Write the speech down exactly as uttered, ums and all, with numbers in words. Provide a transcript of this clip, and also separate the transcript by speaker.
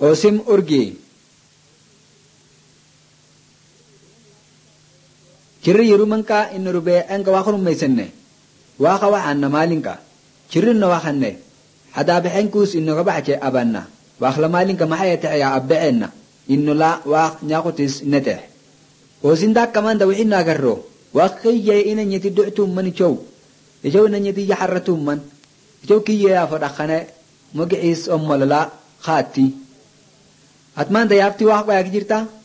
Speaker 1: osim urgi kirri yerumanka in rube anga wakhrum meysenne waxa waxana maalinka kirrinna waxanne hada bihankus inno gabache abanna wakhla maalinka maxayata ya abbeena inno la wax nyaqutis nete osinda kamanda wixina garro waqiye ina nyati du'tum man jow jow na nyati yaharratum man jow kiye afada khane mogis ummalala khati atman da yafti wax ba jirta